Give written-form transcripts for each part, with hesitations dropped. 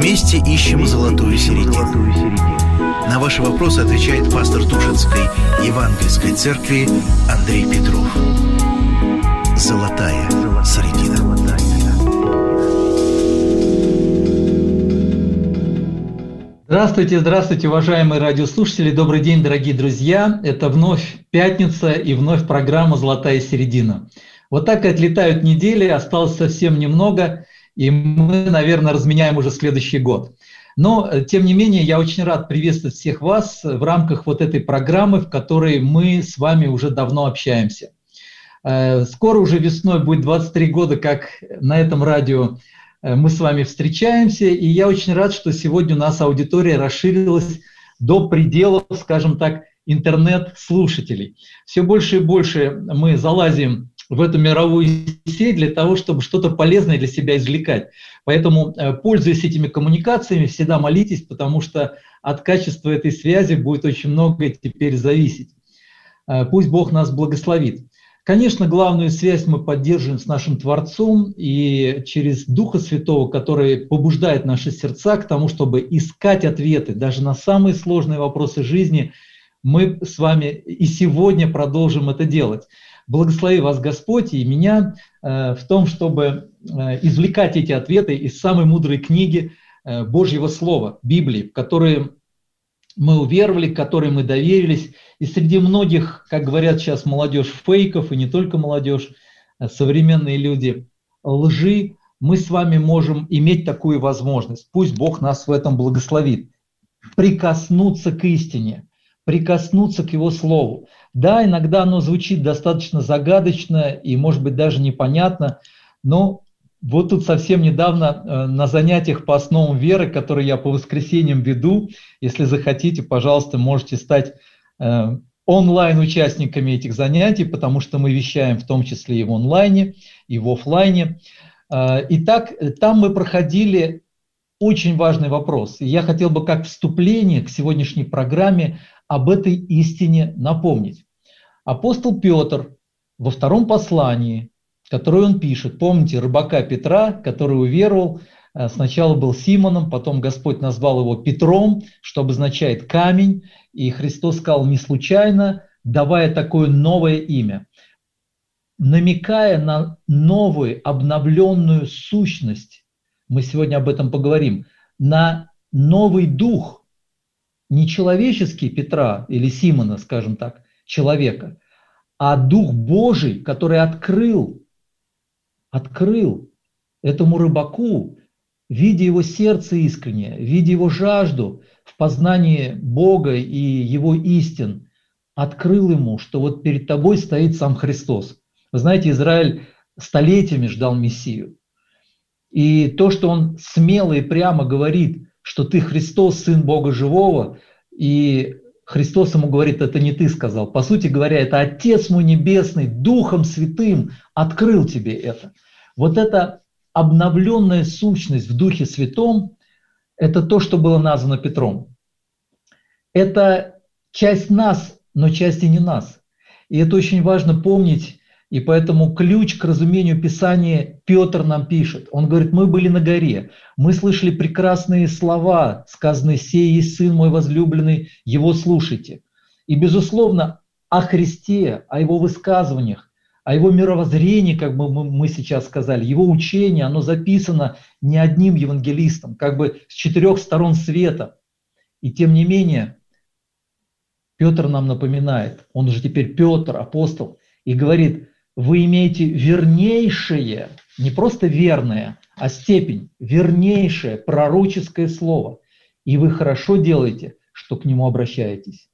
Вместе ищем золотую середину. На ваши вопросы отвечает пастор Тушинской Евангельской церкви Андрей Петров. Золотая середина. Здравствуйте, здравствуйте, уважаемые радиослушатели. Добрый день, дорогие друзья. Это вновь пятница и вновь программа «Золотая середина». Вот так и отлетают недели, осталось совсем немного, и мы, наверное, разменяем уже следующий год. Но, тем не менее, я очень рад приветствовать всех вас в рамках вот этой программы, в которой мы с вами уже давно общаемся. Скоро уже весной будет 23 года, как на этом радио мы с вами встречаемся, и я очень рад, что сегодня у нас аудитория расширилась до пределов, скажем так, интернет-слушателей. Все больше и больше мы залазим в эту мировую сеть для того, чтобы что-то полезное для себя извлекать. Поэтому, пользуясь этими коммуникациями, всегда молитесь, потому что от качества этой связи будет очень многое теперь зависеть. Пусть Бог нас благословит. Конечно, главную связь мы поддерживаем с нашим Творцом и через Духа Святого, который побуждает наши сердца к тому, чтобы искать ответы даже на самые сложные вопросы жизни. Мы с вами и сегодня продолжим это делать. Благослови вас Господь и меня в том, чтобы извлекать эти ответы из самой мудрой книги Божьего Слова, Библии, в которой мы уверовали, которой мы доверились. И среди многих, как говорят сейчас молодежь, фейков, и не только молодежь, современные люди, лжи, мы с вами можем иметь такую возможность. Пусть Бог нас в этом благословит. Прикоснуться к истине, прикоснуться к Его Слову. Да, иногда оно звучит достаточно загадочно и, может быть, даже непонятно, но вот тут совсем недавно на занятиях по основам веры, которые я по воскресеньям веду, если захотите, пожалуйста, можете стать онлайн-участниками этих занятий, потому что мы вещаем в том числе и в онлайне, и в офлайне. Итак, там мы проходили очень важный вопрос. И я хотел бы как вступление к сегодняшней программе об этой истине напомнить. Апостол Петр во втором послании, которое он пишет, помните, рыбака Петра, который уверовал, сначала был Симоном, потом Господь назвал его Петром, что обозначает камень, и Христос сказал не случайно, давая такое новое имя, намекая на новую, обновленную сущность. Мы сегодня об этом поговорим, на новый дух, не человеческий Петра или Симона, скажем так, человека, а Дух Божий, который открыл этому рыбаку, видя его сердце искреннее, видя его жажду в познании Бога и Его истин, открыл ему, что вот перед тобой стоит сам Христос. Вы знаете, Израиль столетиями ждал Мессию. И то, что он смело и прямо говорит, что ты Христос, Сын Бога Живого, и Христос ему говорит, это не ты сказал. По сути говоря, это Отец мой Небесный, Духом Святым открыл тебе это. Вот эта обновленная сущность в Духе Святом, это то, что было названо Петром. Это часть нас, но часть и не нас. И это очень важно помнить, и поэтому ключ к разумению Писания Петр нам пишет. Он говорит, мы были на горе, мы слышали прекрасные слова, сказанные «Сей есть Сын мой возлюбленный, Его слушайте». И, безусловно, о Христе, о Его высказываниях, о Его мировоззрении, как бы мы сейчас сказали, Его учение, оно записано не одним евангелистом, как бы с 4 сторон света. И тем не менее, Петр нам напоминает, он же теперь Петр, апостол, и говорит, вы имеете вернейшее, не просто верное, а степень, вернейшее пророческое слово. И вы хорошо делаете, что к нему обращаетесь.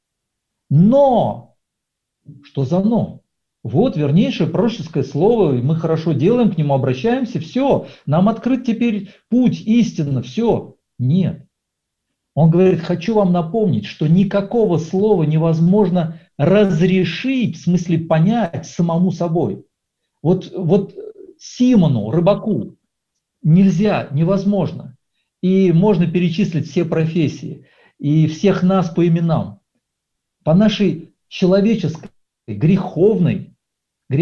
Но! Что за но? Вот вернейшее пророческое слово, и мы хорошо делаем, к нему обращаемся, все, нам открыт теперь путь, истинно, все. Нет. Он говорит, хочу вам напомнить, что никакого слова невозможно разрешить, в смысле понять самому собой. Вот Симону, рыбаку, нельзя, невозможно. И можно перечислить все профессии и всех нас по именам. По нашей человеческой, греховной,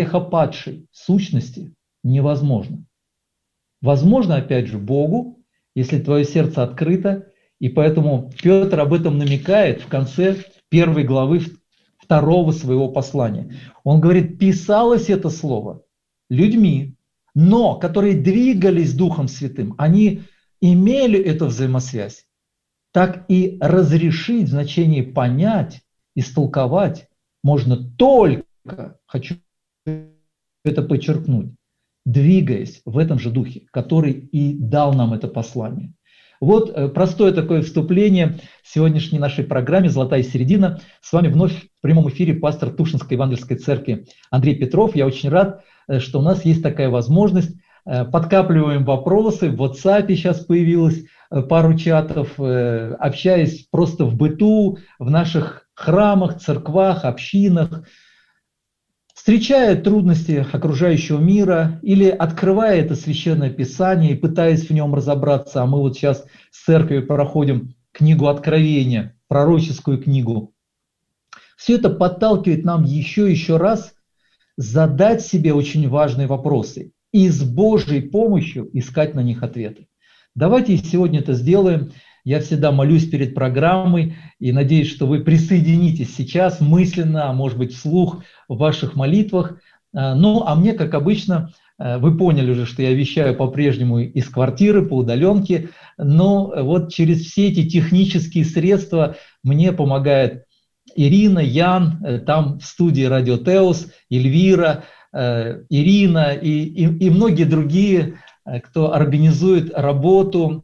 грехопадшей сущности невозможно. Возможно, опять же, Богу, если твое сердце открыто. И поэтому Петр об этом намекает в конце 1 главы 2 своего послания. Он говорит, писалось это слово людьми, но которые двигались Духом Святым, они имели эту взаимосвязь. Так и разрешить в значении понять, истолковать можно только, хочу это подчеркнуть, двигаясь в этом же духе, который и дал нам это послание. Вот простое такое вступление в сегодняшней нашей программе «Золотая середина». С вами вновь в прямом эфире пастор Тушинской Евангельской церкви Андрей Петров. Я очень рад, что у нас есть такая возможность. Подкапливаем вопросы. В WhatsApp сейчас появилось пару чатов. Общаясь просто в быту, в наших храмах, церквах, общинах, встречая трудности окружающего мира или открывая это священное писание и пытаясь в нем разобраться, а мы вот сейчас с церковью проходим книгу Откровения, пророческую книгу, все это подталкивает нам еще раз задать себе очень важные вопросы и с Божьей помощью искать на них ответы. Давайте сегодня это сделаем. Я всегда молюсь перед программой и надеюсь, что вы присоединитесь сейчас мысленно, а может быть вслух в ваших молитвах. Ну, а мне, как обычно, вы поняли уже, что я вещаю по-прежнему из квартиры, по удаленке, но вот через все эти технические средства мне помогает Ирина, Ян, там в студии Радио Теос, Эльвира, Ирина и многие другие, кто организует работу,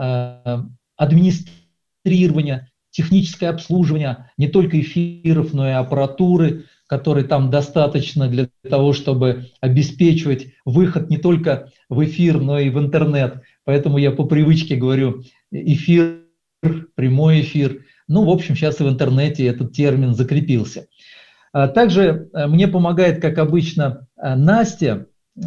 администрирование, техническое обслуживание не только эфиров, но и аппаратуры, которой там достаточно для того, чтобы обеспечивать выход не только в эфир, но и в интернет. Поэтому я по привычке говорю эфир, прямой эфир. Ну, в общем, сейчас и в интернете этот термин закрепился. Также мне помогает, как обычно, Настя.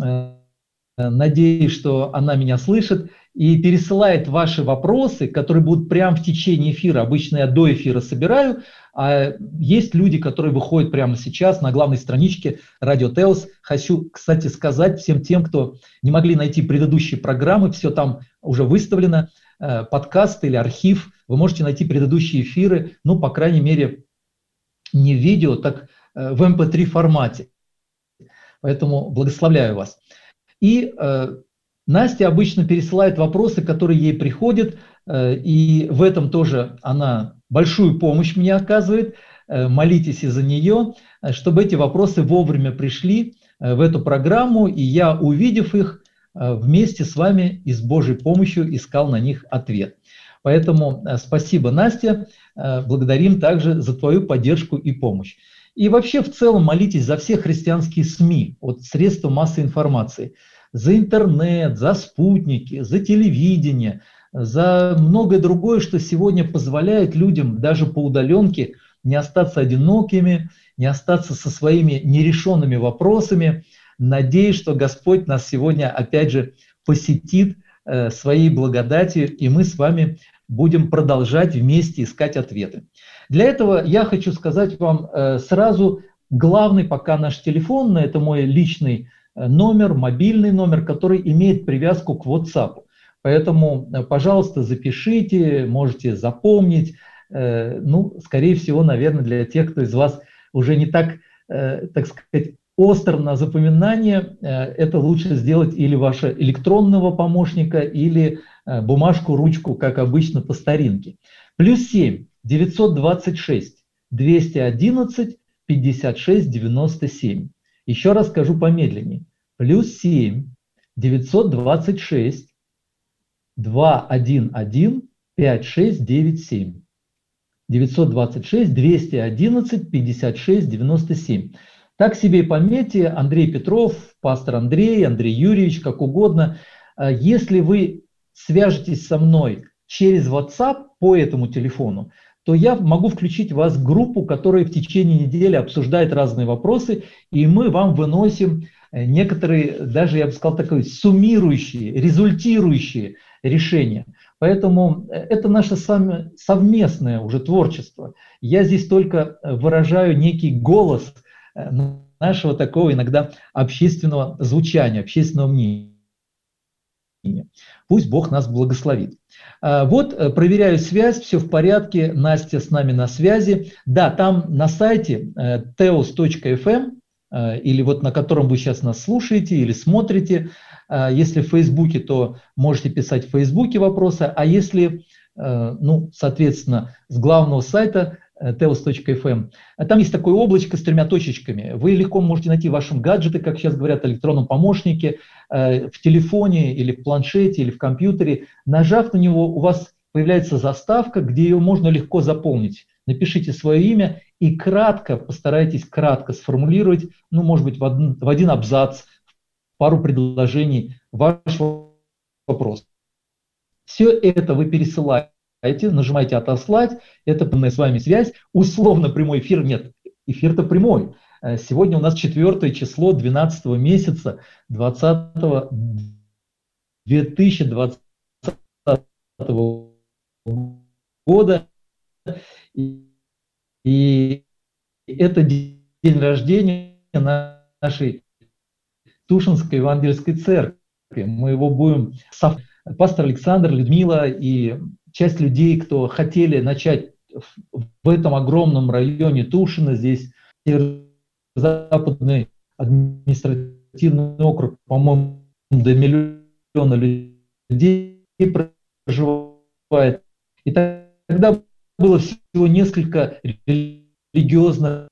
Надеюсь, что она меня слышит и пересылает ваши вопросы, которые будут прямо в течение эфира. Обычно я до эфира собираю, а есть люди, которые выходят прямо сейчас на главной страничке Радио Теос. Хочу, кстати, сказать всем тем, кто не могли найти предыдущие программы, все там уже выставлено, подкаст или архив. Вы можете найти предыдущие эфиры, ну, по крайней мере, не в видео, так в MP3 формате. Поэтому благословляю вас. И Настя обычно пересылает вопросы, которые ей приходят, и в этом тоже она большую помощь мне оказывает. Молитесь из-за нее, чтобы эти вопросы вовремя пришли в эту программу, и я, увидев их, вместе с вами и с Божьей помощью искал на них ответ. Поэтому спасибо, Настя, благодарим также за твою поддержку и помощь. И вообще в целом молитесь за все христианские СМИ, от средства массовой информации, за интернет, за спутники, за телевидение, за многое другое, что сегодня позволяет людям даже по удаленке не остаться одинокими, не остаться со своими нерешенными вопросами. Надеюсь, что Господь нас сегодня опять же посетит своей благодатью, и мы с вами будем продолжать вместе искать ответы. Для этого я хочу сказать вам сразу главный пока наш телефон, это мой личный номер, мобильный номер, который имеет привязку к WhatsApp. Поэтому, пожалуйста, запишите, можете запомнить. Ну, скорее всего, наверное, для тех, кто из вас уже не так, так сказать, остр на запоминание, это лучше сделать или вашего электронного помощника, или бумажку, ручку, как обычно по старинке. +7 926 211 56 97. Еще раз скажу помедленнее. +7 926 211 5697. 926 211 56 97. Так себе и пометьте, Андрей Петров, пастор Андрей, Андрей Юрьевич, как угодно. Если вы свяжетесь со мной через WhatsApp по этому телефону, то я могу включить вас в группу, которая в течение недели обсуждает разные вопросы, и мы вам выносим некоторые, даже я бы сказал, такие суммирующие, результирующие решения. Поэтому это наше совместное уже творчество. Я здесь только выражаю некий голос нашего такого иногда общественного звучания, общественного мнения. Пусть Бог нас благословит. Вот, проверяю связь, все в порядке, Настя с нами на связи. Да, там на сайте teos.fm, или вот на котором вы сейчас нас слушаете или смотрите. Если в Фейсбуке, то можете писать в Фейсбуке вопросы, а если, соответственно, с главного сайта teos.fm, там есть такое облачко с 3 точечками. Вы легко можете найти в вашем гаджете, как сейчас говорят, электронном помощнике, в телефоне или в планшете или в компьютере. Нажав на него, у вас появляется заставка, где ее можно легко заполнить. Напишите свое имя и постарайтесь кратко сформулировать, может быть, в один абзац, пару предложений ваш вопрос. Все это вы пересылаете, нажимаете «Отослать», это с вами связь, условно прямой эфир, нет, эфир-то прямой. Сегодня у нас 4 число 12 месяца 2020 года. И это день рождения нашей Тушинской Евангельской церкви. Мы его будем... Пастор Александр, Людмила и часть людей, кто хотели начать в этом огромном районе Тушино, здесь Северо-Западный административный округ, по-моему, до миллиона людей проживает. И тогда было всего несколько религиозных,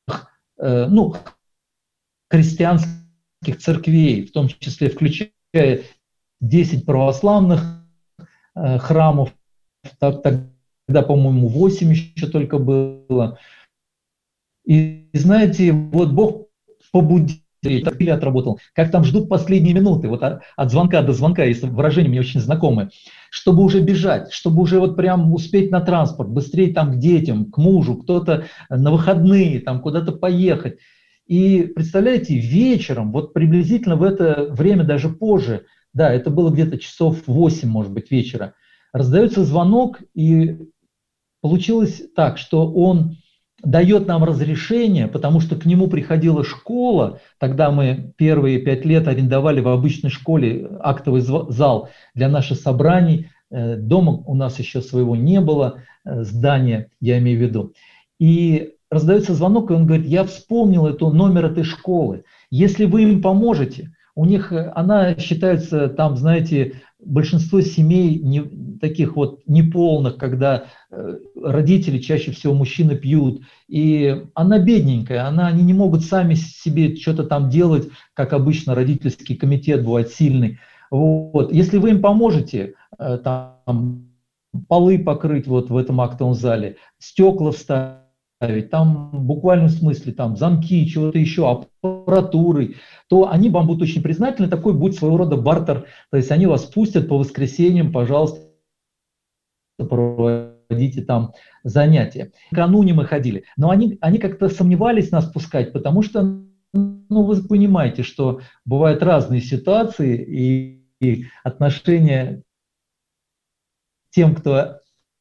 христианских церквей, в том числе включая 10 православных храмов, тогда, по-моему, 8 еще только было. И знаете, вот Бог побудил, или отработал, как там ждут последние минуты, вот от звонка до звонка, есть выражение мне очень знакомое, чтобы уже бежать, чтобы уже вот прям успеть на транспорт, быстрее там к детям, к мужу, кто-то на выходные, там куда-то поехать. И представляете, вечером, вот приблизительно в это время, даже позже, да, это было где-то часов 8, может быть, вечера, раздается звонок, и получилось так, что он дает нам разрешение, потому что к нему приходила школа, тогда мы первые 5 лет арендовали в обычной школе актовый зал для наших собраний, дома у нас еще своего не было, здания, я имею в виду. И раздается звонок, и он говорит: я вспомнил номер этой школы, если вы им поможете. У них, она считается, там, знаете, большинство семей таких вот неполных, когда родители, чаще всего мужчины, пьют, и она бедненькая, они не могут сами себе что-то там делать, как обычно родительский комитет бывает сильный. Вот. Если вы им поможете, там, полы покрыть вот в этом актовом зале, стекла вставить, там в буквальном смысле там замки, чего-то еще, аппаратуры, то они вам будут очень признательны, такой будет своего рода бартер, то есть они вас пустят по воскресеньям, пожалуйста, проводите там занятия. Накануне мы ходили, но они как-то сомневались нас пускать, потому что, вы понимаете, что бывают разные ситуации, и отношения тем, кто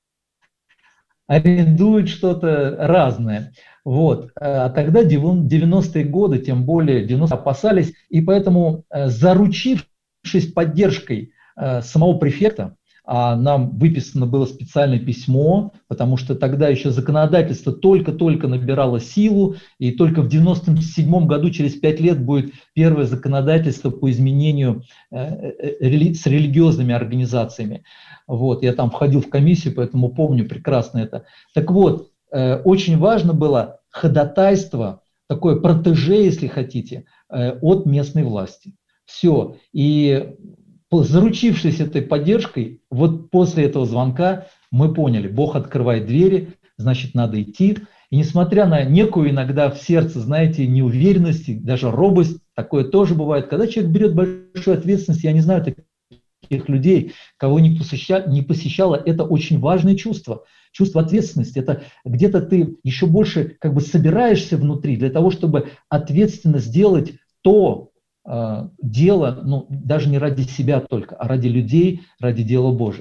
арендует что-то разное. Вот. А тогда 90-е годы, тем более 90-е, опасались, и поэтому, заручившись поддержкой самого префекта, а нам выписано было специальное письмо, потому что тогда еще законодательство только-только набирало силу, и только в 97 году, через 5 лет, будет первое законодательство по изменению с религиозными организациями. Вот, я там входил в комиссию, поэтому помню прекрасно это. Так вот, очень важно было ходатайство, такое протеже, если хотите, от местной власти. Все. И заручившись этой поддержкой, вот после этого звонка мы поняли, Бог открывает двери, значит, надо идти. И несмотря на некую иногда в сердце, знаете, неуверенность, даже робость, такое тоже бывает, когда человек берет большую ответственность, я не знаю таких людей, кого не посещало, это очень важное чувство, чувство ответственности. Это где-то ты еще больше как бы собираешься внутри для того, чтобы ответственно сделать то дело, даже не ради себя только, а ради людей, ради дела Божия.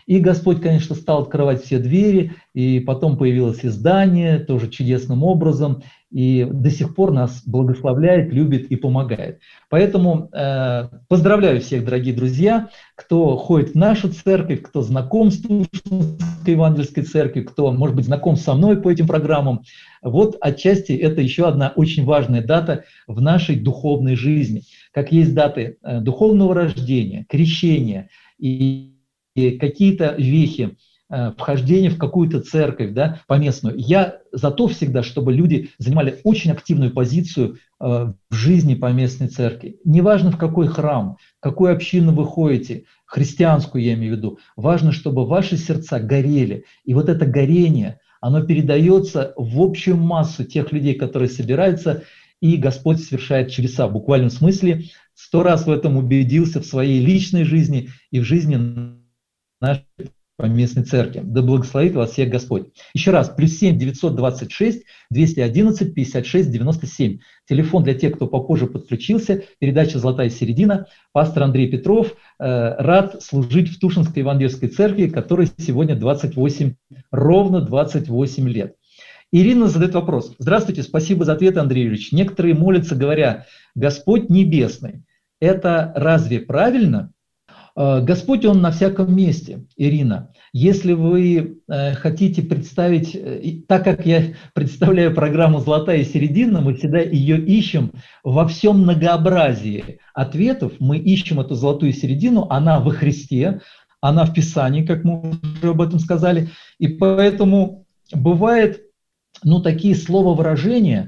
И Господь, конечно, стал открывать все двери, и потом появилось издание, тоже чудесным образом, и до сих пор нас благословляет, любит и помогает. Поэтому поздравляю всех, дорогие друзья, кто ходит в нашу церковь, кто знаком с Тушинской евангельской церковью, кто, может быть, знаком со мной по этим программам. Вот отчасти это еще одна очень важная дата в нашей духовной жизни. Как есть даты духовного рождения, крещения и какие-то вехи, вхождение в какую-то церковь, да, поместную. Я за то всегда, чтобы люди занимали очень активную позицию в жизни поместной церкви. Неважно, в какой храм, в какую общину вы ходите, христианскую я имею в виду, важно, чтобы ваши сердца горели. И вот это горение, оно передается в общую массу тех людей, которые собираются, и Господь совершает чудеса. В буквальном смысле 100 раз в этом убедился в своей личной жизни и в жизни нашей поместной церкви. Да благословит вас всех Господь. Еще раз, +7 926 211 56 97. Телефон для тех, кто попозже подключился. Передача «Золотая середина». Пастор Андрей Петров. Рад служить в Тушинской евангельской церкви, которой сегодня ровно 28 лет. Ирина задает вопрос. Здравствуйте, спасибо за ответ, Андрей Юрьевич. Некоторые молятся, говоря: «Господь небесный». Это разве правильно? Господь, Он на всяком месте, Ирина. Если вы хотите представить, так как я представляю программу «Золотая середина», мы всегда ее ищем во всем многообразии ответов, мы ищем эту золотую середину, она во Христе, она в Писании, как мы уже об этом сказали, и поэтому бывает, такие слововыражения,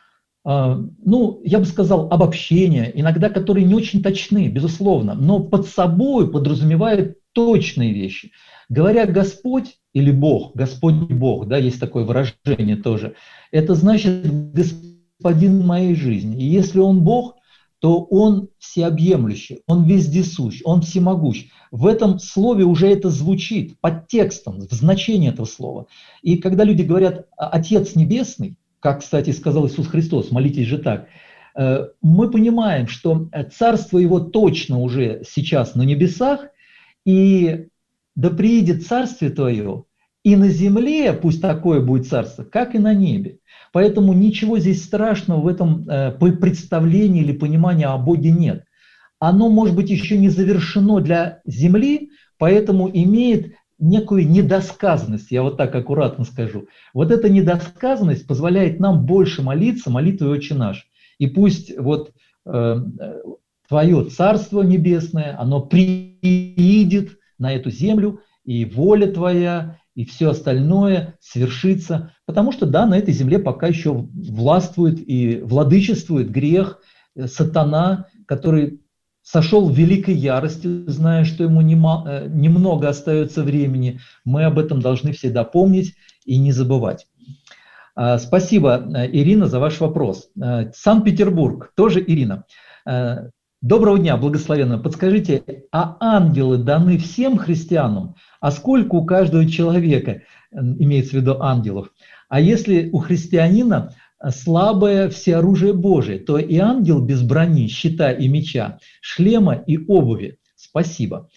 я бы сказал, обобщения, иногда которые не очень точны, безусловно, но под собой подразумевают точные вещи. Говоря «Господь» или «Бог», «Господь Бог», да, есть такое выражение тоже, это значит «Господин моей жизни». И если Он Бог, то Он всеобъемлющий, Он вездесущ, Он всемогущ. В этом слове уже это звучит, под текстом, в значении этого слова. И когда люди говорят «Отец Небесный», как, кстати, сказал Иисус Христос, молитесь же так, мы понимаем, что царство Его точно уже сейчас на небесах, и да приидет царствие Твое, и на земле пусть такое будет царство, как и на небе. Поэтому ничего здесь страшного в этом представлении или понимании о Боге нет. Оно, может быть, еще не завершено для земли, поэтому имеет некую недосказанность, я вот так аккуратно скажу. Вот эта недосказанность позволяет нам больше молиться молитвой «Отче наш». И пусть Твое Царство Небесное, оно приидет на эту землю, и воля Твоя, и все остальное свершится. Потому что, да, на этой земле пока еще властвует и владычествует грех, сатана, который сошел в великой ярости, зная, что ему немного остается времени. Мы об этом должны всегда помнить и не забывать. Спасибо, Ирина, за ваш вопрос. Санкт-Петербург, тоже Ирина. Доброго дня, благословенно. Подскажите, а ангелы даны всем христианам? А сколько у каждого человека, имеется в виду ангелов? А если у христианина слабое всеоружие Божие, то и ангел без брони, щита и меча, шлема и обуви. Спасибо.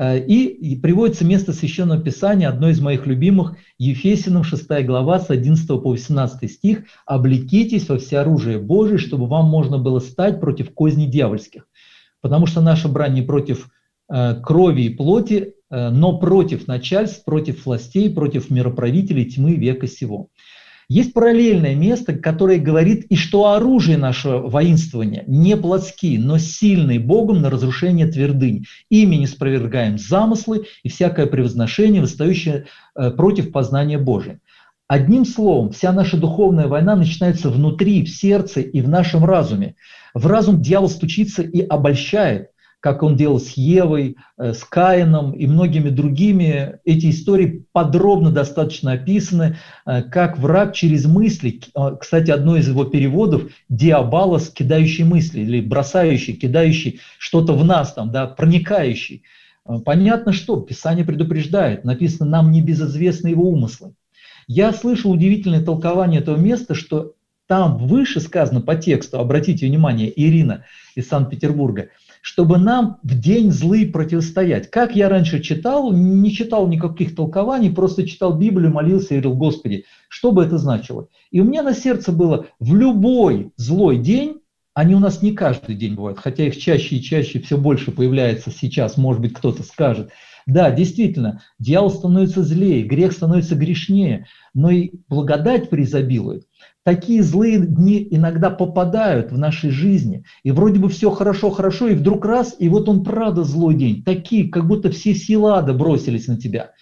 И приводится место Священного Писания, одно из моих любимых, Ефесянам 6 глава с 11 по 18 стих. «Облекитесь во всеоружие Божие, чтобы вам можно было стать против козней дьявольских». Потому что наша брань не против крови и плоти, но против начальств, против властей, против мироправителей тьмы века сего. Есть параллельное место, которое говорит, и что оружие нашего воинствования не плотские, но сильные Богом на разрушение твердынь. Ими не спровергаем замыслы и всякое превозношение, восстающее против познания Божия. Одним словом, вся наша духовная война начинается внутри, в сердце и в нашем разуме. В разум дьявол стучится и обольщает, как он делал с Евой, с Каином и многими другими. Эти истории подробно достаточно описаны, как враг через мысли, кстати, одно из его переводов, диаболос, кидающий мысли, или бросающий, кидающий что-то в нас, там, да, проникающий. Понятно, что Писание предупреждает, написано «нам небезызвестны его умыслы». Я слышал удивительное толкование этого места, что там выше сказано по тексту, обратите внимание, Ирина из Санкт-Петербурга, чтобы нам в день злый противостоять. Как я раньше читал, не читал никаких толкований, просто читал Библию, молился и говорил: Господи, что бы это значило? И у меня на сердце было: в любой злой день, они у нас не каждый день бывают, хотя их чаще и чаще все больше появляется сейчас, может быть, кто-то скажет. Да, действительно, дьявол становится злее, грех становится грешнее, но и благодать преизобилует. Такие злые дни иногда попадают в нашей жизни, и вроде бы все хорошо, и вдруг раз, и вот он правда злой день. Такие, как будто все силы ада бросились на тебя.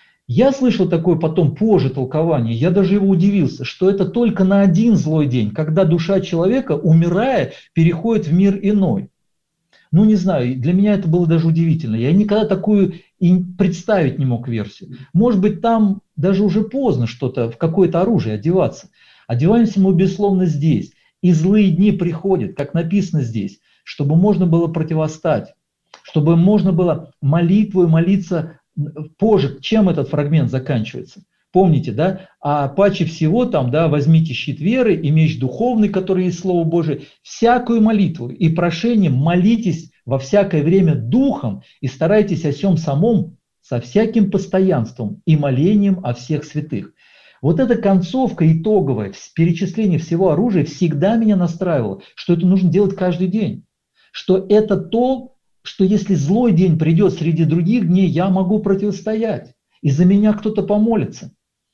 Я слышал такое потом позже толкование, я даже его удивился, что это только на один злой день, когда душа человека, умирая, переходит в мир иной. Ну, не знаю, для меня это было даже удивительно. Я никогда такую и представить не мог версию. Может быть, там даже уже поздно что-то, в какое-то оружие одеваться. Одеваемся мы, безусловно, здесь. И злые дни приходят, как написано здесь, чтобы можно было противостать, чтобы можно было молитвой молиться позже. Чем этот фрагмент заканчивается? Помните, да? А паче всего там, да, возьмите щит веры и меч духовный, который есть Слово Божие, всякую молитву и прошение молитесь во всякое время духом и старайтесь о сем самом со всяким постоянством и молением о всех святых. Вот эта концовка итоговая, перечисление всего оружия всегда меня настраивало, что это нужно делать каждый день. Что это то, что если злой день придет среди других дней, я могу противостоять. И за меня кто-то помолится.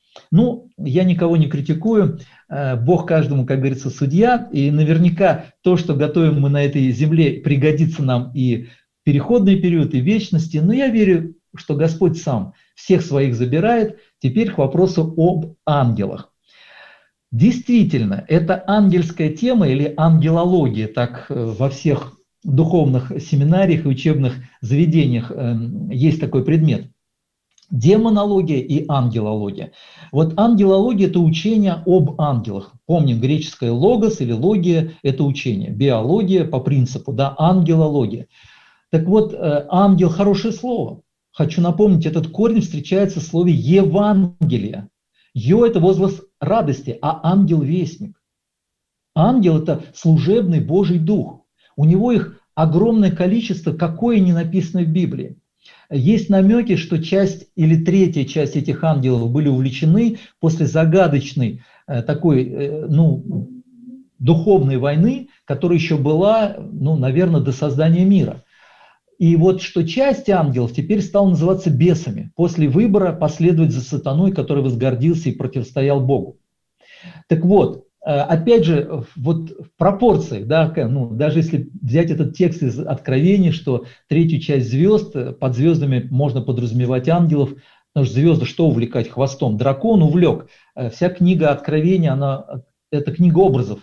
Ну, я никого не критикую, Бог каждому, как говорится, судья, и наверняка то, что готовим мы на этой земле, пригодится нам и в переходный период, и в вечности, но я верю, что Господь сам всех своих забирает. Теперь к вопросу об ангелах. Действительно, это ангельская тема или ангелология, так во всех духовных семинариях и учебных заведениях есть такой предмет. Демонология и ангелология. Вот ангелология – это учение об ангелах. Помним, греческое логос или логия – это учение. Биология по принципу, да, ангелология. Так вот, ангел – хорошее слово. Хочу напомнить, этот корень встречается в слове Евангелие. Ё – это возглас радости, а ангел – вестник. Ангел – это служебный Божий дух. У него их огромное количество, какое не написано в Библии. Есть намеки, что часть или третья часть этих ангелов были увлечены после загадочной такой, духовной войны, которая еще была, наверное, до создания мира. И вот что часть ангелов теперь стала называться бесами, после выбора последовать за сатаной, который возгордился и противостоял Богу. Так вот, опять же, вот в пропорциях, да, даже если взять этот текст из Откровения, что третью часть звезд, под звездами можно подразумевать ангелов, потому что звезды что увлекать хвостом? Дракон увлек. Вся книга Откровения, это книга образов.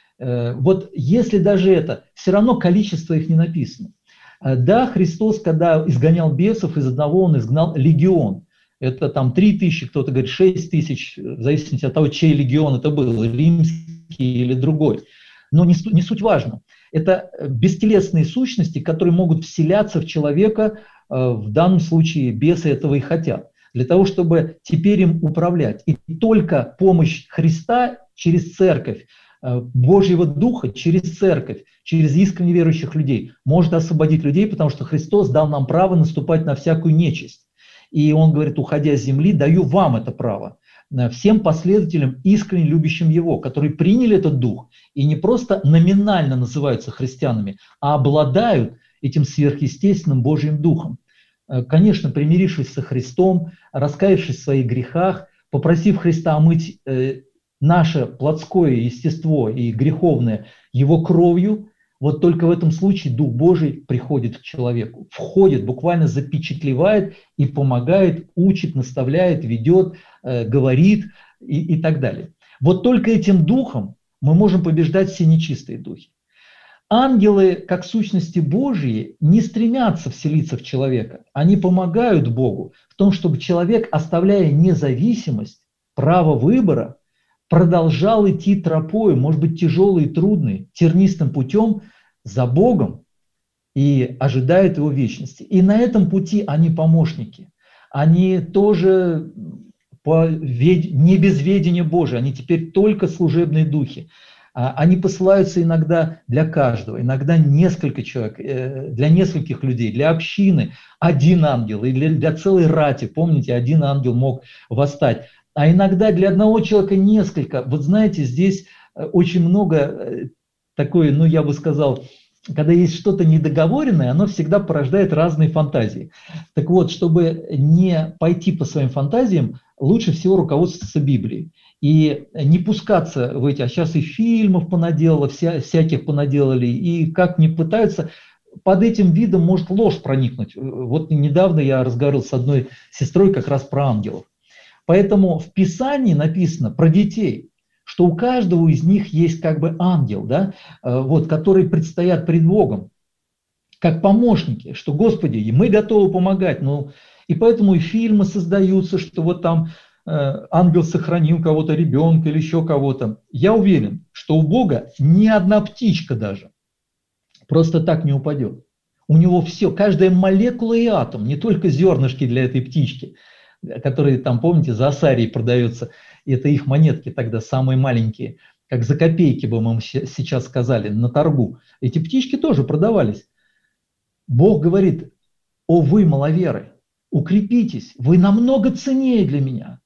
Вот если даже это, все равно количество их не написано. Да, Христос, когда изгонял бесов, из одного он изгнал легион. Это там 3000, кто-то говорит 6000, в зависимости от того, чей легион это был, римский или другой. Но не суть важно. Это бестелесные сущности, которые могут вселяться в человека, в данном случае бесы этого и хотят, для того, чтобы теперь им управлять. И только помощь Христа через церковь, Божьего Духа через церковь, через искренне верующих людей может освободить людей, потому что Христос дал нам право наступать на всякую нечисть. И Он говорит: уходя с земли, даю вам это право, всем последователям, искренне любящим Его, которые приняли этот Дух и не просто номинально называются христианами, а обладают этим сверхъестественным Божьим Духом. Конечно, примирившись со Христом, раскаявшись в своих грехах, попросив Христа омыть наше плотское естество и греховное Его кровью, вот только в этом случае Дух Божий приходит к человеку, входит, буквально запечатлевает и помогает, учит, наставляет, ведет, говорит и так далее. Вот только этим Духом мы можем побеждать все нечистые духи. Ангелы, как сущности Божьи, не стремятся вселиться в человека. Они помогают Богу в том, чтобы человек, оставляя независимость, право выбора, продолжал идти тропой, может быть, тяжелой и трудной, тернистым путем за Богом и ожидает Его вечности. И на этом пути они помощники. Они тоже не без ведения Божия, они теперь только служебные духи. Они посылаются иногда для каждого, иногда несколько человек, для нескольких людей, для общины один ангел, или для целой рати, помните, один ангел мог восстать. А иногда для одного человека несколько. Вот знаете, здесь очень много такой, ну я бы сказал, когда есть что-то недоговоренное, оно всегда порождает разные фантазии. Так вот, чтобы не пойти по своим фантазиям, лучше всего руководствоваться Библией. И не пускаться в эти, а сейчас и фильмов понаделало, всяких понаделали, и как не пытаются, под этим видом может ложь проникнуть. Вот недавно я разговаривал с одной сестрой как раз про ангелов. Поэтому в Писании написано про детей, что у каждого из них есть как бы ангел, да, вот, который предстоят пред Богом, как помощники, что, Господи, и мы готовы помогать. Ну, и поэтому и фильмы создаются, что вот там ангел сохранил кого-то, ребенка или еще кого-то. Я уверен, что у Бога ни одна птичка даже просто так не упадет. У него все, каждая молекула и атом, не только зернышки для этой птички, которые там, помните, за асарий продаются, это их монетки тогда самые маленькие, как за копейки бы мы сейчас сказали, на торгу. Эти птички тоже продавались. Бог говорит: о вы маловеры, укрепитесь, вы намного ценнее для меня.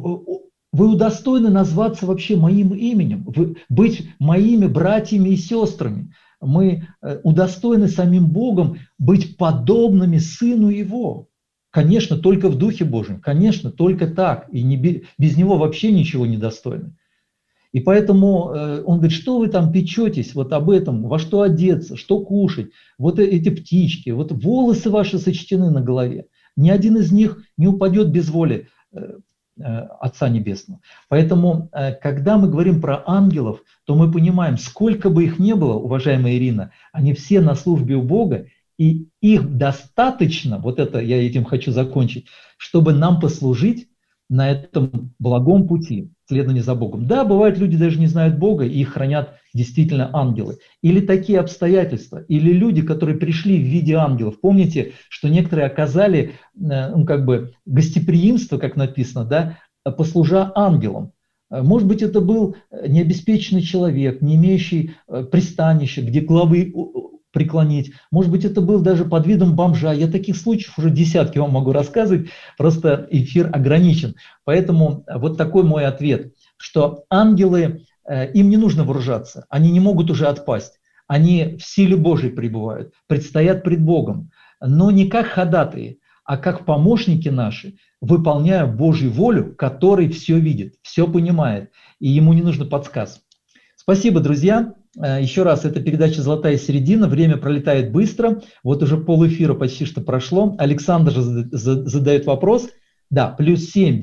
Вы удостоены назваться вообще моим именем, быть моими братьями и сестрами. Мы удостоены самим Богом быть подобными Сыну Его. Конечно, только в Духе Божьем, конечно, только так. И без Него вообще ничего не достойны. И поэтому он говорит: что вы там печетесь вот об этом, во что одеться, что кушать, вот эти птички, вот волосы ваши сочтены на голове. Ни один из них не упадет без воли Отца Небесного. Поэтому, когда мы говорим про ангелов, то мы понимаем, сколько бы их ни было, уважаемая Ирина, они все на службе у Бога, и их достаточно, вот это я этим хочу закончить, чтобы нам послужить на этом благом пути, следование за Богом. Да, бывают люди даже не знают Бога, и их хранят действительно ангелы. Или такие обстоятельства, или люди, которые пришли в виде ангелов. Помните, что некоторые оказали, ну, как бы гостеприимство, как написано, да, послужа ангелам. Может быть, это был необеспеченный человек, не имеющий пристанища, где главы преклонить. Может быть, это был даже под видом бомжа. Я таких случаев уже десятки вам могу рассказывать, просто эфир ограничен. Поэтому вот такой мой ответ, что ангелы, им не нужно вооружаться, они не могут уже отпасть. Они в силе Божьей пребывают, предстоят пред Богом, но не как ходатаи, а как помощники наши, выполняя Божью волю, который все видит, все понимает, и ему не нужно подсказ. Спасибо, друзья. Еще раз, это передача «Золотая середина». Время пролетает быстро. Вот уже полэфира почти что прошло. Александр задает вопрос. Да, +7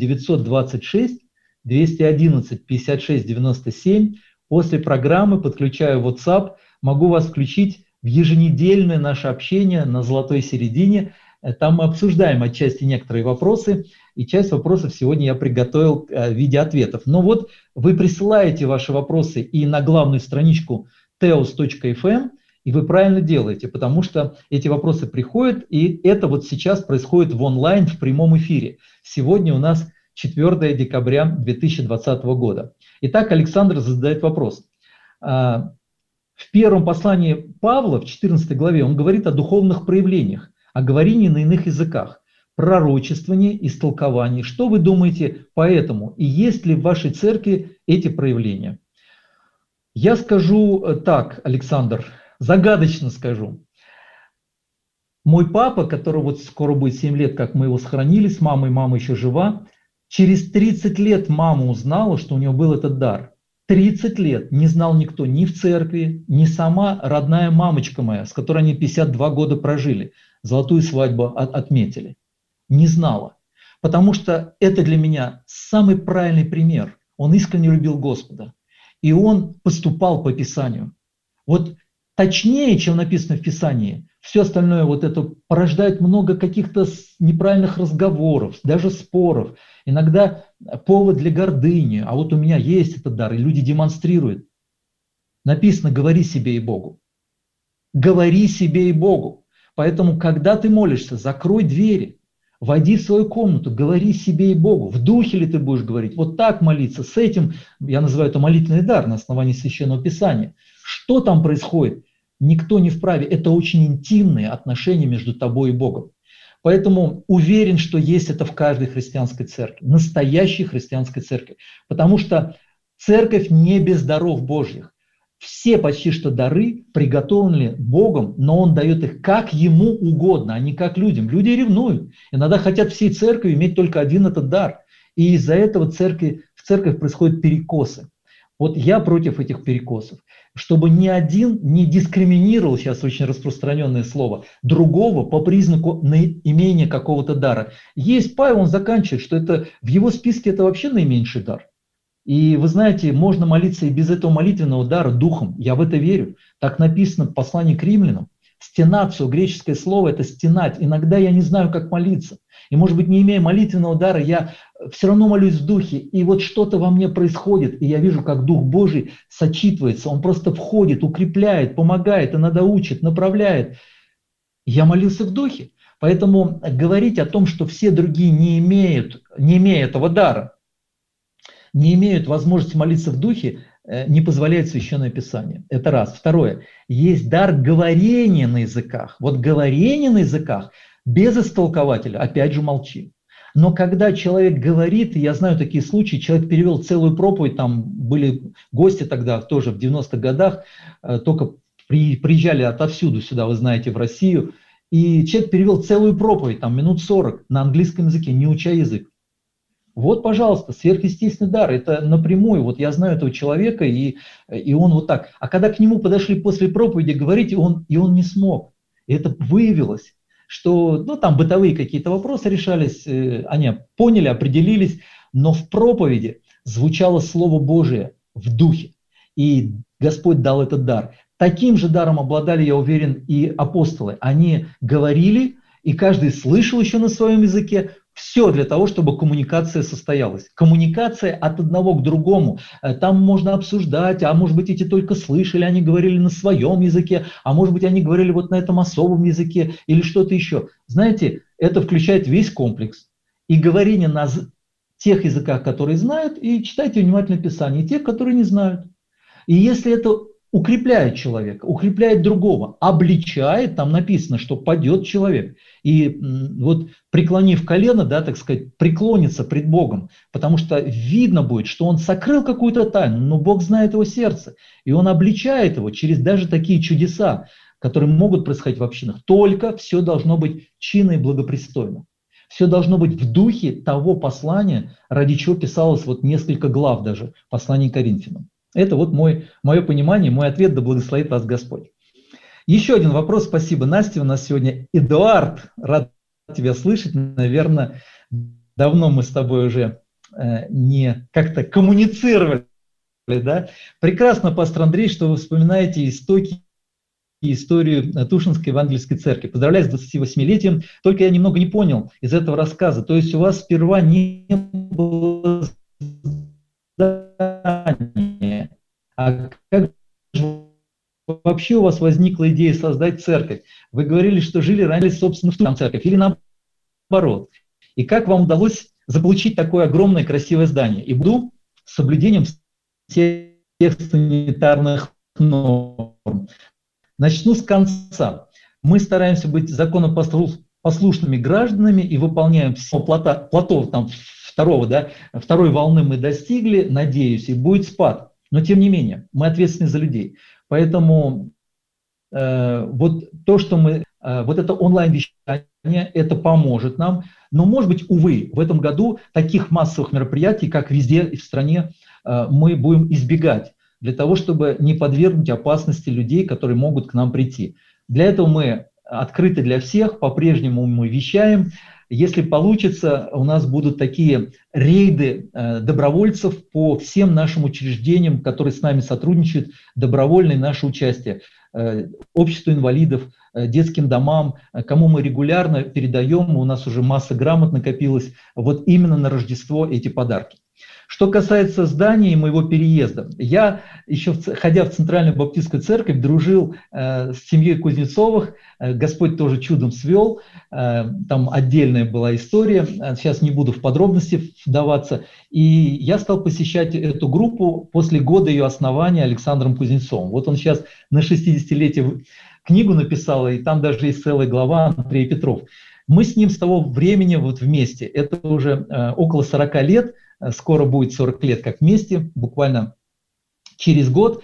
926 211 56 97. После программы подключаю WhatsApp. Могу вас включить в еженедельное наше общение на «Золотой середине». Там мы обсуждаем отчасти некоторые вопросы, и часть вопросов сегодня я приготовил в виде ответов. Но вот вы присылаете ваши вопросы и на главную страничку teos.fm, и вы правильно делаете, потому что эти вопросы приходят, и это вот сейчас происходит в онлайн, в прямом эфире. Сегодня у нас 4 декабря 2020 года. Итак, Александр задает вопрос. В первом послании Павла, в 14 главе, он говорит о духовных проявлениях, о говорении на иных языках, пророчествовании, истолковании. Что вы думаете по этому? И есть ли в вашей церкви эти проявления? Я скажу так, Александр, загадочно скажу. Мой папа, который вот скоро будет 7 лет, как мы его сохранили с мамой, мама еще жива, через 30 лет мама узнала, что у него был этот дар. 30 лет не знал никто ни в церкви, ни сама родная мамочка моя, с которой они 52 года прожили, золотую свадьбу отметили. Не знала. Потому что это для меня самый правильный пример. Он искренне любил Господа. И он поступал по Писанию. Вот точнее, чем написано в Писании, все остальное вот это порождает много каких-то неправильных разговоров, даже споров. Иногда повод для гордыни. А вот у меня есть этот дар, и люди демонстрируют. Написано: говори себе и Богу. Говори себе и Богу. Поэтому, когда ты молишься, закрой двери. Войди в свою комнату, говори себе и Богу. В духе ли ты будешь говорить? Вот так молиться, с этим, я называю это молитвенный дар на основании Священного Писания. Что там происходит? Никто не вправе. Это очень интимные отношения между тобой и Богом. Поэтому уверен, что есть это в каждой христианской церкви, настоящей христианской церкви. Потому что церковь не без даров Божьих. Все почти что дары приготовлены Богом, но Он дает их как Ему угодно, а не как людям. Люди ревнуют. Иногда хотят всей церкви иметь только один этот дар. И из-за этого в церкви происходят перекосы. Вот я против этих перекосов. Чтобы ни один не дискриминировал, сейчас очень распространенное слово, другого по признаку имения какого-то дара. Есть Павел, он заканчивает, что это в его списке это вообще наименьший дар. И вы знаете, можно молиться и без этого молитвенного дара духом. Я в это верю. Так написано в послании к римлянам. Стенацию, греческое слово, это стенать. Иногда я не знаю, как молиться. И, может быть, не имея молитвенного дара, я все равно молюсь в духе. И вот что-то во мне происходит. И я вижу, как Дух Божий сочитывается. Он просто входит, укрепляет, помогает, иногда учит, направляет. Я молился в духе. Поэтому говорить о том, что все другие не имея этого дара, не имеют возможности молиться в духе, не позволяет Священное Писание. Это раз. Второе. Есть дар говорения на языках. Вот говорение на языках без истолкователя, опять же, молчи. Но когда человек говорит, и я знаю такие случаи, человек перевел целую проповедь, там были гости тогда, тоже в 90-х годах, только приезжали отовсюду сюда, вы знаете, в Россию, и человек перевел целую проповедь, там минут 40 на английском языке, не уча язык. Вот, пожалуйста, сверхъестественный дар, это напрямую, вот я знаю этого человека, и он вот так. А когда к нему подошли после проповеди говорить, и он не смог. И это выявилось, что там бытовые какие-то вопросы решались, они поняли, определились, но в проповеди звучало Слово Божие в духе, и Господь дал этот дар. Таким же даром обладали, я уверен, и апостолы. Они говорили, и каждый слышал еще на своем языке. Все для того, чтобы коммуникация состоялась. Коммуникация от одного к другому. Там можно обсуждать, а может быть эти только слышали, они говорили на своем языке, а может быть они говорили вот на этом особом языке или что-то еще. Знаете, это включает весь комплекс. И говорение на тех языках, которые знают, и читайте внимательно Писание, и тех, которые не знают. И если это укрепляет человека, укрепляет другого, обличает, там написано, что падет человек. И вот преклонив колено, да, так сказать, преклонится пред Богом, потому что видно будет, что он сокрыл какую-то тайну, но Бог знает его сердце, и он обличает его через даже такие чудеса, которые могут происходить в общинах. Только все должно быть чинно и благопристойно. Все должно быть в духе того послания, ради чего писалось вот несколько глав даже послания к Коринфянам. Это вот мое понимание, мой ответ, да благословит вас Господь. Еще один вопрос, спасибо, Настя, у нас сегодня Эдуард, рад тебя слышать, наверное, давно мы с тобой уже не как-то коммуницировали, да? Прекрасно, пастор Андрей, что вы вспоминаете истоки и историю Тушинской Евангельской церкви. Поздравляю с 28-летием, только я немного не понял из этого рассказа, то есть у вас сперва не было здания, а как же вообще у вас возникла идея создать церковь? Вы говорили, что жили раньше, собственно, в там церковь, или наоборот. И как вам удалось заполучить такое огромное красивое здание? И буду с соблюдением всех санитарных норм. Начну с конца. Мы стараемся быть законопослушными гражданами и выполняем все плато там, второй волны мы достигли, надеюсь, и будет спад. Но тем не менее, мы ответственны за людей. Поэтому вот то, что мы, вот это онлайн-вещание, это поможет нам. Но, может быть, увы, в этом году таких массовых мероприятий, как везде в стране, мы будем избегать, для того, чтобы не подвергнуть опасности людей, которые могут к нам прийти. Для этого мы открыты для всех, по-прежнему мы вещаем. Если получится, у нас будут такие рейды добровольцев по всем нашим учреждениям, которые с нами сотрудничают, добровольное наше участие, обществу инвалидов, детским домам, кому мы регулярно передаем, у нас уже масса грамот накопилась, вот именно на Рождество эти подарки. Что касается здания и моего переезда, я еще, ходя в Центральную Баптистскую церковь, дружил с семьей Кузнецовых, Господь тоже чудом свел, там отдельная была история, сейчас не буду в подробности вдаваться, и я стал посещать эту группу после года ее основания Александром Кузнецовым. Вот он сейчас на 60-летие книгу написал, и там даже есть целая глава Андрей Петров. Мы с ним с того времени вот вместе, это уже около 40 лет, скоро будет 40 лет как вместе, буквально через год.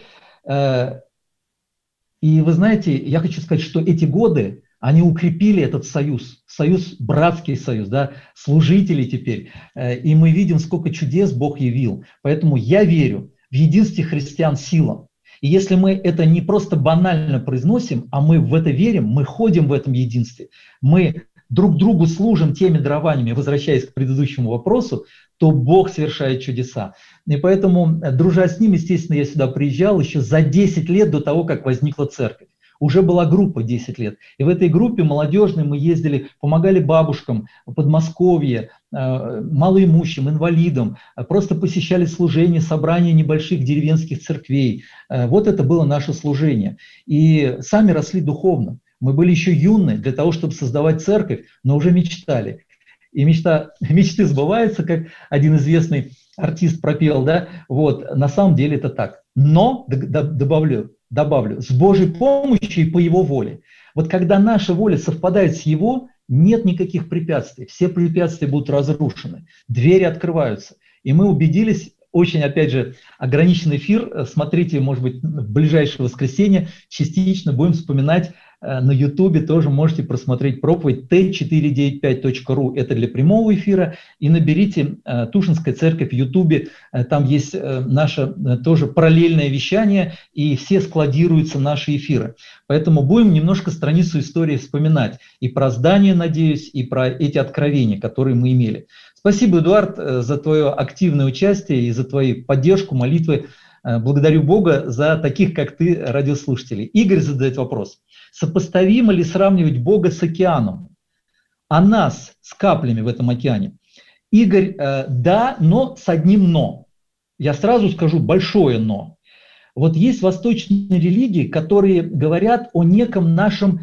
И вы знаете, я хочу сказать, что эти годы, они укрепили этот союз, братский союз, да, служителей теперь. И мы видим, сколько чудес Бог явил. Поэтому я верю в единстве христиан сила. И если мы это не просто банально произносим, а мы в это верим, мы ходим в этом единстве, мы друг другу служим теми дарованиями, возвращаясь к предыдущему вопросу, то Бог совершает чудеса. И поэтому, дружа с ним, естественно, я сюда приезжал еще за 10 лет до того, как возникла церковь. Уже была группа 10 лет. И в этой группе молодежной мы ездили, помогали бабушкам в Подмосковье, малоимущим, инвалидам, просто посещали служения, собрания небольших деревенских церквей. Вот это было наше служение. И сами росли духовно. Мы были еще юны для того, чтобы создавать церковь, но уже мечтали. И мечты сбываются, как один известный артист пропел, да, вот, на самом деле это так. Но, добавлю, с Божьей помощью и по Его воле. Вот когда наша воля совпадает с Его, нет никаких препятствий, все препятствия будут разрушены, двери открываются. И мы убедились, очень, опять же, ограниченный эфир, смотрите, может быть, в ближайшее воскресенье частично будем вспоминать. На Ютубе тоже можете просмотреть проповедь t495.ru, это для прямого эфира, и наберите Тушинская церковь в Ютубе, там есть наше тоже параллельное вещание, и все складируются наши эфиры. Поэтому будем немножко страницу истории вспоминать, и про здание, надеюсь, и про эти откровения, которые мы имели. Спасибо, Эдуард, за твое активное участие и за твою поддержку, молитвы. Благодарю Бога за таких, как ты, радиослушателей. Игорь задает вопрос. Сопоставимо ли сравнивать Бога с океаном, а нас с каплями в этом океане? Игорь, да, но с одним «но». Я сразу скажу большое «но». Вот есть восточные религии, которые говорят о неком нашем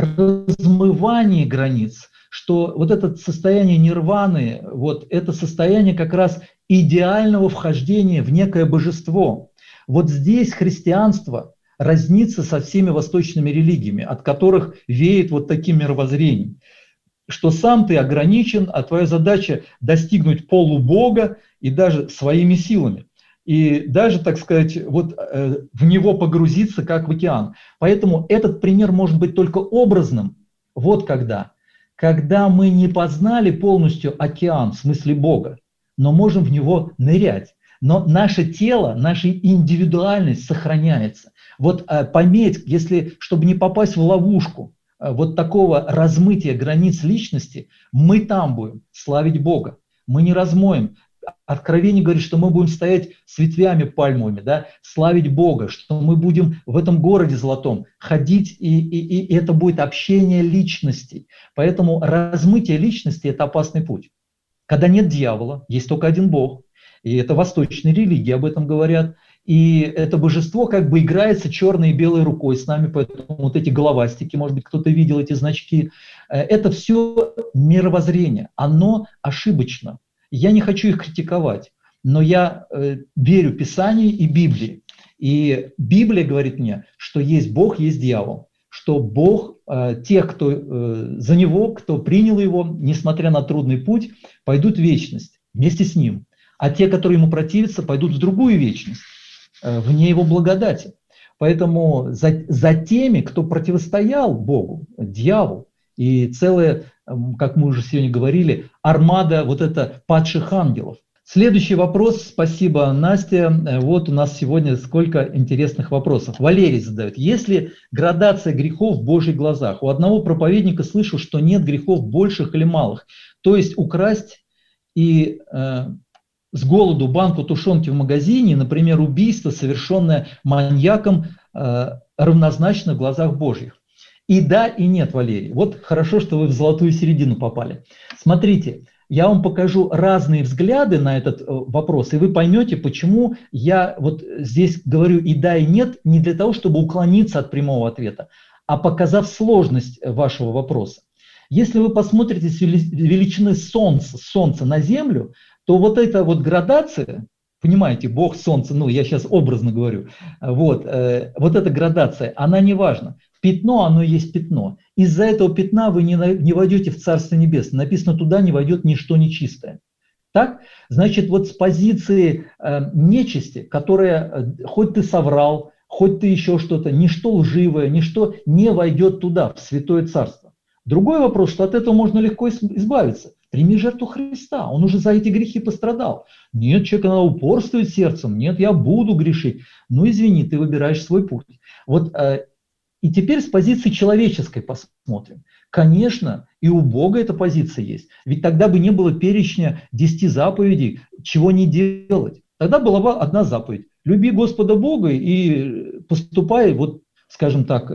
размывании границ, что вот это состояние нирваны, вот это состояние как раз идеального вхождения в некое божество. Вот здесь христианство разнится со всеми восточными религиями, от которых веет вот таким мировоззрением, что сам ты ограничен, а твоя задача достигнуть полубога и даже своими силами. И даже, так сказать, вот в него погрузиться, как в океан. Поэтому этот пример может быть только образным. Вот когда мы не познали полностью океан, в смысле Бога, но можем в него нырять. Но наше тело, наша индивидуальность сохраняется. Вот пометь, чтобы не попасть в ловушку вот такого размытия границ личности, мы там будем славить Бога. Мы не размоем. Откровение говорит, что мы будем стоять с ветвями пальмовыми, да, славить Бога, что мы будем в этом городе золотом ходить, и это будет общение личностей. Поэтому размытие личности – это опасный путь. Когда нет дьявола, есть только один Бог. И это восточные религии об этом говорят. И это божество как бы играется черной и белой рукой с нами, поэтому вот эти головастики, может быть, кто-то видел эти значки. Это все мировоззрение, оно ошибочно. Я не хочу их критиковать, но я верю Писанию и Библии. И Библия говорит мне, что есть Бог, есть дьявол. Что Бог, тех, кто за Него, кто принял Его, несмотря на трудный путь, пойдут в вечность вместе с Ним. А те, которые Ему противятся, пойдут в другую вечность, вне Его благодати. Поэтому за теми, кто противостоял Богу, дьяволу, и целая, как мы уже сегодня говорили, армада вот это падших ангелов. Следующий вопрос. Спасибо, Настя. Вот у нас сегодня сколько интересных вопросов. Валерий задает. Есть ли градация грехов в Божьих глазах? У одного проповедника слышу, что нет грехов больших или малых. То есть украсть и с голоду банку тушенки в магазине, например, убийство, совершенное маньяком, равнозначно в глазах Божьих. И да, и нет, Валерий. Вот хорошо, что вы в золотую середину попали. Смотрите, я вам покажу разные взгляды на этот вопрос, и вы поймете, почему я вот здесь говорю и да, и нет, не для того, чтобы уклониться от прямого ответа, а показав сложность вашего вопроса. Если вы посмотрите с величины Солнца на Землю, то вот эта вот градация, понимаете, Бог Солнце, ну я сейчас образно говорю, вот эта градация, она не важна. Пятно, оно и есть пятно. Из-за этого пятна вы не войдете в Царство Небесное. Написано, туда не войдет ничто нечистое. Так? Значит, вот с позиции нечисти, которая, хоть ты соврал, хоть ты еще что-то, ничто лживое, ничто не войдет туда, в Святое Царство. Другой вопрос, что от этого можно легко избавиться. Прими жертву Христа, он уже за эти грехи пострадал. Нет, человек надо упорствовать сердцем, нет, я буду грешить. Ну извини, ты выбираешь свой путь. Вот. И теперь с позиции человеческой посмотрим. Конечно, и у Бога эта позиция есть. Ведь тогда бы не было перечня 10 заповедей, чего не делать. Тогда была бы одна заповедь. Люби Господа Бога и поступай, вот, скажем так,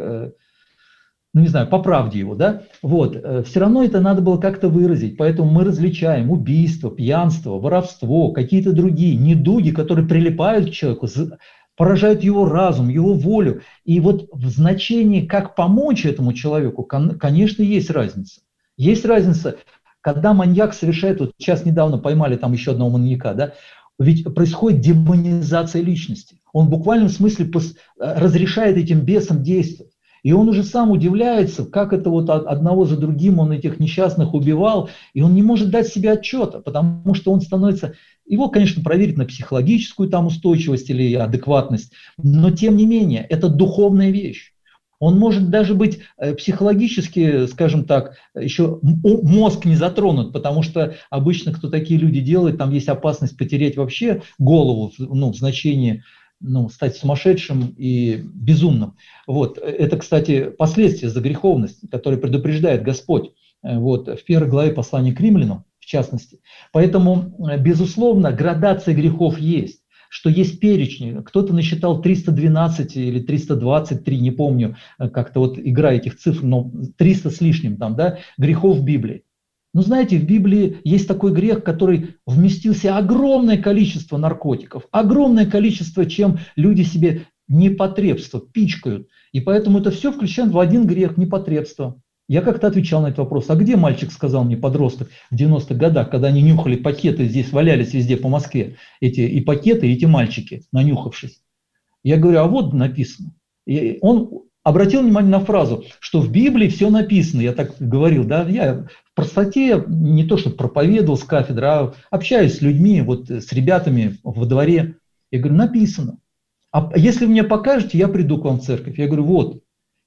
ну не знаю, по правде его, да? Вот. Все равно это надо было как-то выразить. Поэтому мы различаем убийство, пьянство, воровство, какие-то другие недуги, которые прилипают к человеку, поражают его разум, его волю. И вот в значении, как помочь этому человеку, конечно, есть разница. Есть разница, когда маньяк совершает, вот сейчас недавно поймали там еще одного маньяка, да, ведь происходит демонизация личности. Он в буквальном смысле разрешает этим бесам действовать. И он уже сам удивляется, как это вот одного за другим он этих несчастных убивал, и он не может дать себе отчета, потому что он становится... Его, конечно, проверить на психологическую там устойчивость или адекватность, но тем не менее, это духовная вещь. Он может даже быть психологически, скажем так, еще мозг не затронут, потому что обычно, кто такие люди делает, там есть опасность потерять вообще голову, ну, в значении, ну, стать сумасшедшим и безумным. Вот. Это, кстати, последствия за греховность, которые предупреждает Господь вот, в 1 главе послания к римлянам, в частности. Поэтому, безусловно, градация грехов есть, что есть перечни. Кто-то насчитал 312 или 323, не помню, как-то вот игра этих цифр, но 300 с лишним там, да, грехов в Библии. Но знаете, в Библии есть такой грех, который вместил в себя огромное количество наркотиков, огромное количество, чем люди себе непотребство пичкают. И поэтому это все включено в один грех, непотребство. Я как-то отвечал на этот вопрос. А где мальчик, сказал мне подросток в 90-х годах, когда они нюхали пакеты, здесь валялись везде по Москве, эти и пакеты, и эти мальчики, нанюхавшись. Я говорю, а вот написано. И он обратил внимание на фразу, что в Библии все написано. Я так говорил, да, я в простоте не то, что проповедовал с кафедры, а общаюсь с людьми, вот с ребятами во дворе. Я говорю, написано. А если вы мне покажете, я приду к вам в церковь. Я говорю, вот.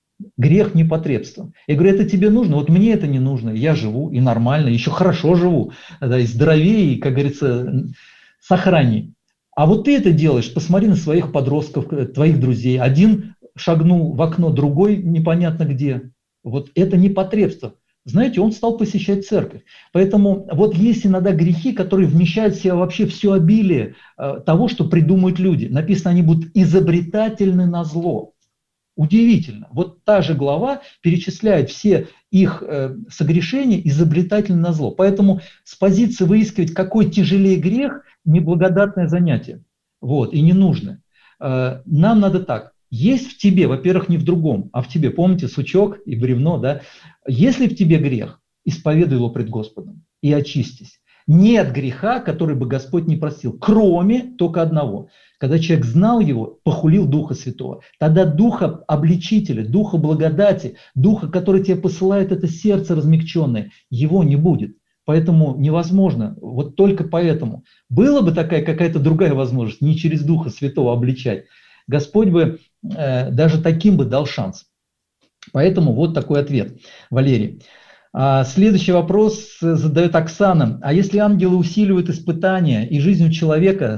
Грех непотребства. Я говорю, это тебе нужно? Вот мне это не нужно. Я живу и нормально, еще хорошо живу, да, и здоровее, и, как говорится, сохрани. А вот ты это делаешь, посмотри на своих подростков, твоих друзей. Один шагнул в окно, другой непонятно где. Вот это непотребство. Знаете, он стал посещать церковь. Поэтому вот есть иногда грехи, которые вмещают в себя вообще все обилие того, что придумают люди. Написано, они будут изобретательны на зло. Удивительно. Вот та же глава перечисляет все их согрешения изобретательно на зло. Поэтому с позиции выискивать, какой тяжелее грех, неблагодатное занятие. Вот, и не нужно. Нам надо так. Есть в тебе, во-первых, не в другом, а в тебе. Помните, сучок и бревно, да? Если в тебе грех, исповедуй его пред Господом и очистись. Нет греха, который бы Господь не простил, кроме только одного. Когда человек знал его, похулил Духа Святого. Тогда Духа обличителя, Духа благодати, Духа, который тебе посылает это сердце размягченное, его не будет. Поэтому невозможно, вот только поэтому. Была бы такая какая-то другая возможность, не через Духа Святого обличать. Господь бы даже таким бы дал шанс. Поэтому вот такой ответ, Валерий. Следующий вопрос задает Оксана. А если ангелы усиливают испытания, и жизнь у человека,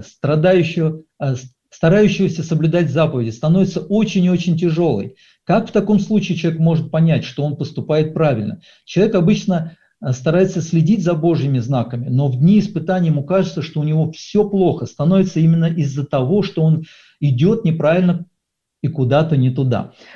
старающегося соблюдать заповеди, становится очень и очень тяжелой, как в таком случае человек может понять, что он поступает правильно? Человек обычно старается следить за Божьими знаками, но в дни испытаний ему кажется, что у него все плохо, становится именно из-за того, что он идет неправильно и куда-то не туда.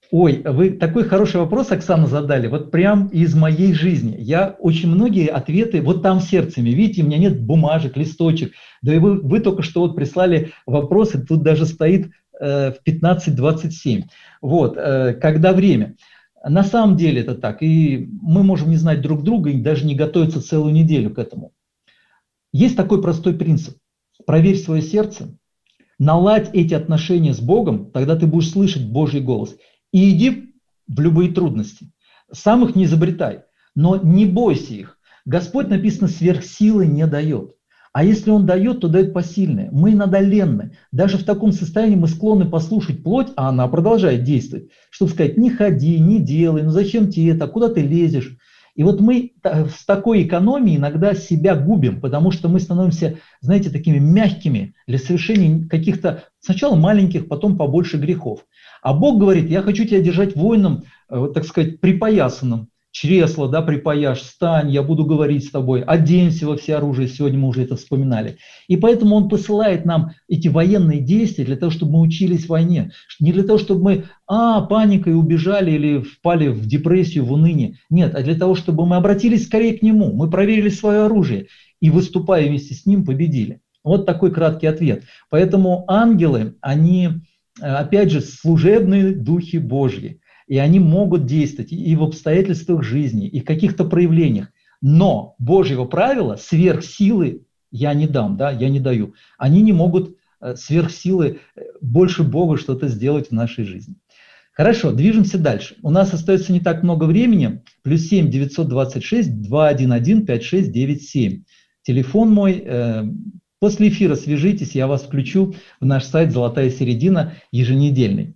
Ой, вы такой хороший вопрос, Оксана, задали, вот прям из моей жизни. Я очень многие ответы вот там сердцами, видите, у меня нет бумажек, листочек. Да и вы только что вот прислали вопросы, тут даже стоит в 15:27. Вот, когда время. На самом деле это так, и мы можем не знать друг друга и даже не готовиться целую неделю к этому. Есть такой простой принцип. Проверь свое сердце, наладь эти отношения с Богом, тогда ты будешь слышать Божий голос. И иди в любые трудности. Сам их не изобретай, но не бойся их. Господь, написано, сверхсилы не дает. А если Он дает, то дает посильное. Мы иногда ленны. Даже в таком состоянии мы склонны послушать плоть, а она продолжает действовать. Чтобы сказать, не ходи, не делай, ну зачем тебе это, куда ты лезешь? И вот мы с такой экономией иногда себя губим, потому что мы становимся, знаете, такими мягкими для совершения каких-то сначала маленьких, потом побольше грехов. А Бог говорит, я хочу тебя держать воином, так сказать, припоясанным. Чресло, да, припаяшь, встань, я буду говорить с тобой, оденься во все оружие, сегодня мы уже это вспоминали. И поэтому Он посылает нам эти военные действия для того, чтобы мы учились войне. Не для того, чтобы мы паникой убежали или впали в депрессию, в уныние. Нет, а для того, чтобы мы обратились скорее к Нему, мы проверили свое оружие и, выступая вместе с Ним, победили. Вот такой краткий ответ. Поэтому ангелы, они, опять же, служебные духи Божьи. И они могут действовать и в обстоятельствах жизни, и в каких-то проявлениях. Но Божьего правила, сверхсилы я не дам, да, я не даю. Они не могут сверхсилы больше Бога что-то сделать в нашей жизни. Хорошо, движемся дальше. У нас остается не так много времени. +7 926 211 5697. Телефон мой. После эфира свяжитесь, я вас включу в наш сайт «Золотая середина» еженедельный.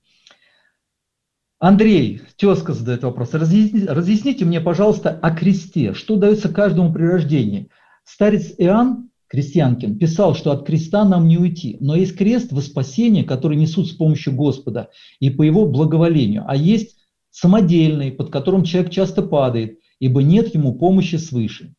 Андрей, тезка задает вопрос. Разъясните мне, пожалуйста, о кресте. Что дается каждому при рождении? Старец Иоанн Крестьянкин писал, что от креста нам не уйти. Но есть крест во спасение, который несут с помощью Господа и по Его благоволению. А есть самодельный, под которым человек часто падает, ибо нет ему помощи свыше.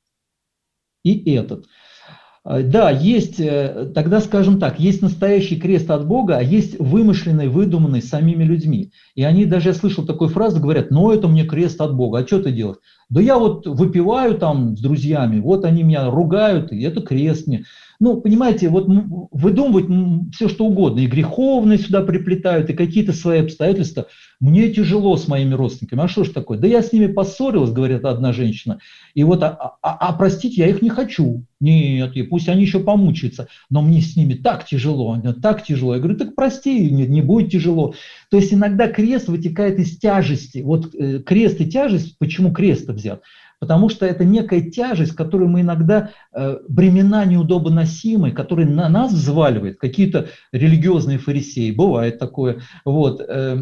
И этот. Да, есть, тогда скажем так, есть настоящий крест от Бога, а есть вымышленный, выдуманный самими людьми. И они даже, я слышал такую фразу, говорят, ну это мне крест от Бога, а что ты делаешь? Да я вот выпиваю там с друзьями, вот они меня ругают, и это крест мне. Ну, понимаете, вот выдумывать все что угодно, и греховные сюда приплетают, и какие-то свои обстоятельства. Мне тяжело с моими родственниками, а что ж такое? Да я с ними поссорилась, говорит одна женщина, и вот, простить я их не хочу. Нет, и пусть они еще помучаются, но мне с ними так тяжело, так тяжело. Я говорю, так прости, не будет тяжело. То есть иногда крест вытекает из тяжести. Вот крест и тяжесть, почему крест взят? Потому что это некая тяжесть, которую мы иногда, бремена неудобоносимые, которые на нас взваливают, какие-то религиозные фарисеи, бывает такое, вот,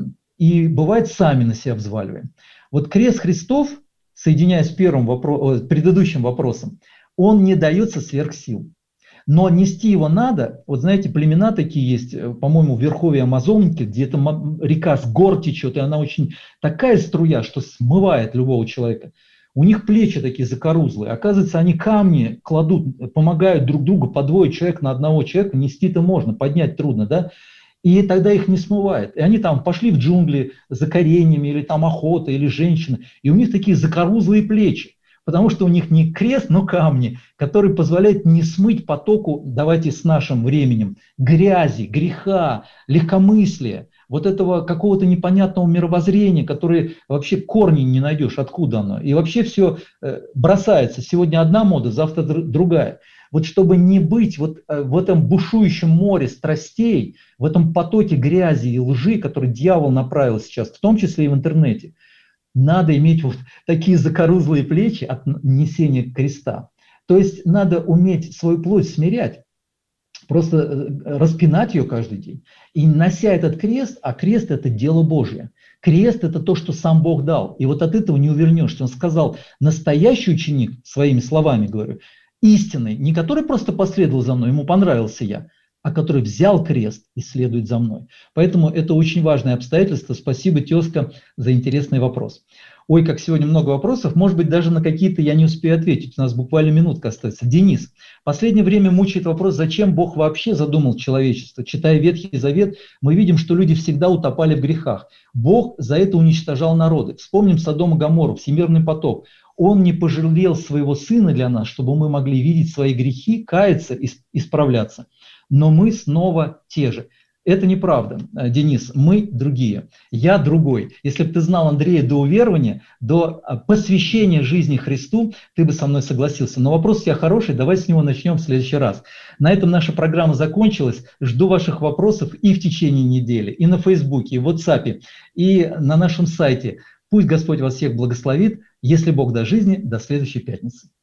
и бывает сами на себя взваливаем. Вот крест Христов, соединяясь с предыдущим вопросом, он не дается сверх сил. Но нести его надо, вот знаете, племена такие есть, по-моему, в верховье Амазонки, где эта река с гор течет, и она очень такая струя, что смывает любого человека. У них плечи такие закорузлые. Оказывается, они камни кладут, помогают друг другу, по двое человек на одного человека, нести-то можно, поднять трудно, да? И тогда их не смывает. И они там пошли в джунгли за кореньями, или там охота, или женщины, и у них такие закорузлые плечи. Потому что у них не крест, но камни, которые позволяют не смыть потоку, давайте с нашим временем, грязи, греха, легкомыслия, вот этого какого-то непонятного мировоззрения, которое вообще корни не найдешь, откуда оно. И вообще все бросается. Сегодня одна мода, завтра другая. Вот чтобы не быть вот в этом бушующем море страстей, в этом потоке грязи и лжи, который дьявол направил сейчас, в том числе и в интернете, надо иметь вот такие закорузлые плечи от несения креста. То есть надо уметь свою плоть смирять, просто распинать ее каждый день. И нося этот крест, а крест – это дело Божье. Крест – это то, что сам Бог дал. И вот от этого не увернешься. Он сказал, настоящий ученик, своими словами говорю, истинный, не который просто последовал за мной, ему понравился я, а который взял крест и следует за мной. Поэтому это очень важное обстоятельство. Спасибо, тезка, за интересный вопрос. Ой, как сегодня много вопросов, может быть, даже на какие-то я не успею ответить, у нас буквально минутка остается. Денис, в последнее время мучает вопрос, зачем Бог вообще задумал человечество. Читая Ветхий Завет, мы видим, что люди всегда утопали в грехах. Бог за это уничтожал народы. Вспомним Содом и Гоморру, всемирный потоп. Он не пожалел своего сына для нас, чтобы мы могли видеть свои грехи, каяться, исправляться. Но мы снова те же. Это неправда, Денис, мы другие, я другой. Если бы ты знал Андрея до уверования, до посвящения жизни Христу, ты бы со мной согласился. Но вопрос у тебя хороший, давай с него начнем в следующий раз. На этом наша программа закончилась. Жду ваших вопросов и в течение недели, и на Фейсбуке, и в WhatsApp, и на нашем сайте. Пусть Господь вас всех благословит. Если Бог даст жизни, до следующей пятницы.